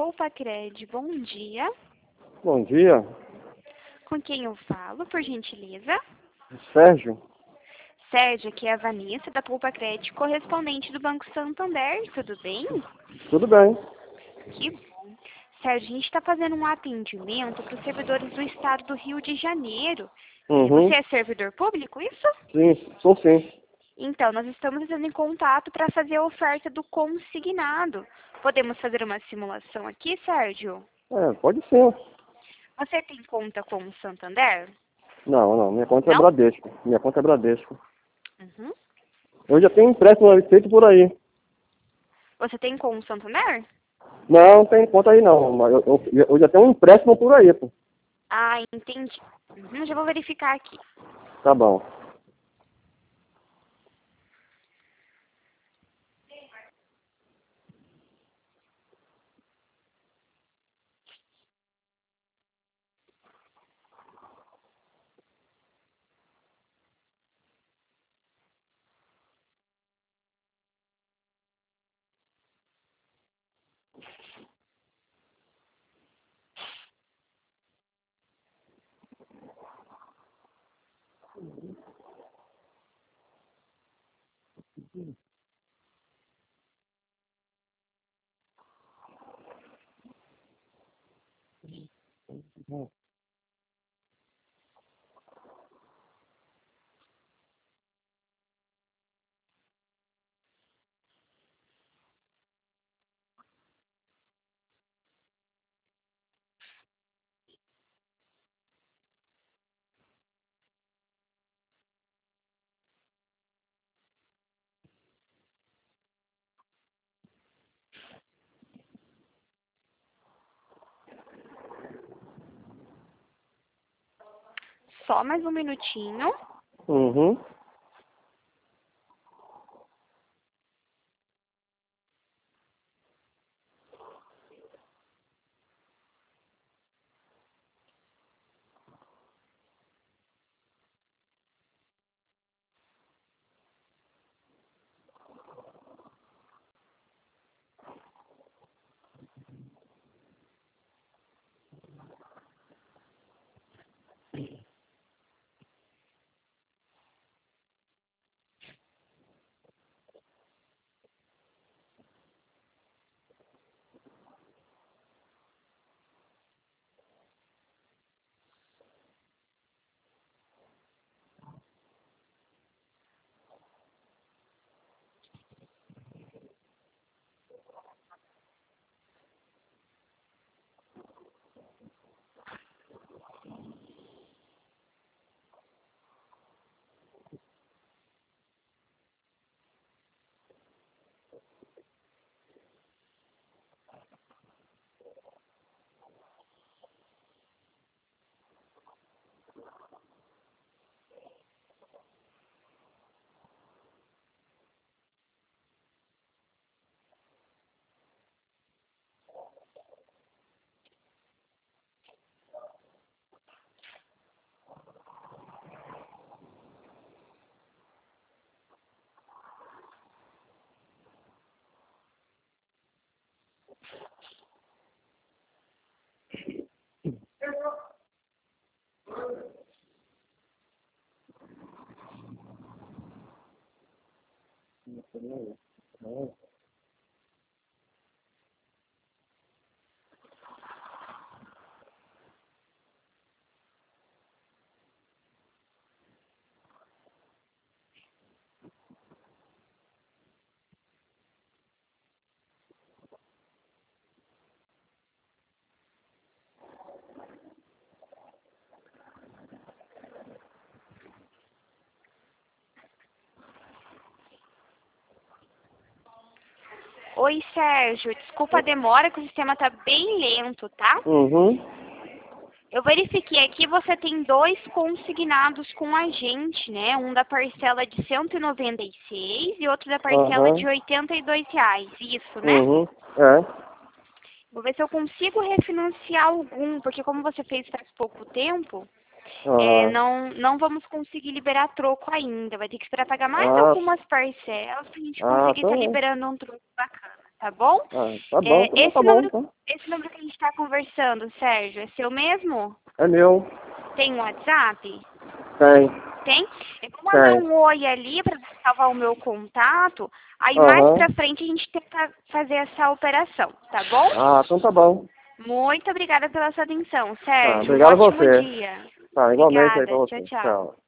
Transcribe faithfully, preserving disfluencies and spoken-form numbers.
Poupa Cred, bom dia. Bom dia, Com quem eu falo, por gentileza? Sérgio. Sérgio, aqui é a Vanessa, da Poupa Cred, correspondente do Banco Santander, tudo bem? Tudo bem? Que bom. Sérgio, a gente está fazendo um atendimento para os servidores do estado do Rio de Janeiro. Uhum. Você é servidor público, isso? Sim, sou sim. Então, nós estamos entrando em contato para fazer a oferta do consignado. Podemos fazer uma simulação aqui, Sérgio? É, pode ser. Você tem conta com o Santander? Não, não, minha conta é Não? Bradesco. Minha conta é Bradesco. Uhum. Eu já tenho empréstimo feito por aí. Você tem com o Santander? Não, não tem conta aí não, mas eu, eu, eu já tenho um empréstimo por aí, pô. Ah, entendi. Uhum, já vou verificar aqui. Tá bom. Só mais um minutinho. Uhum. Oi, Sérgio. Desculpa a demora, que o sistema está bem lento, tá? Uhum. Eu verifiquei aqui, você tem dois consignados com a gente, né? Um da parcela de cento e noventa e seis e outro da parcela de Uhum. oitenta e dois reais. Isso, né? Uhum. É. Vou ver se eu consigo refinanciar algum, porque como você fez faz pouco tempo, é, Ah, não, não vamos conseguir liberar troco ainda. Vai ter que esperar pagar mais ah, algumas parcelas para a gente ah, conseguir tá estar bom. liberando um troco bacana. tá bom? Ah, tá bom, É, tá bom, esse, tá bom, número, então. esse número que a gente está conversando, Sérgio, é seu mesmo? É meu. Tem um WhatsApp? Tem, Tem? Eu vou mandar tem. um oi ali para salvar o meu contato. Aí mais Aham. pra frente a gente tenta fazer essa operação, tá bom? Ah, então tá bom. Muito obrigada pela sua atenção, Tá, Sérgio. Um obrigado a ótimo você. dia. Tá, igualmente aí pra Obrigada. você. Tchau, tchau. Tchau.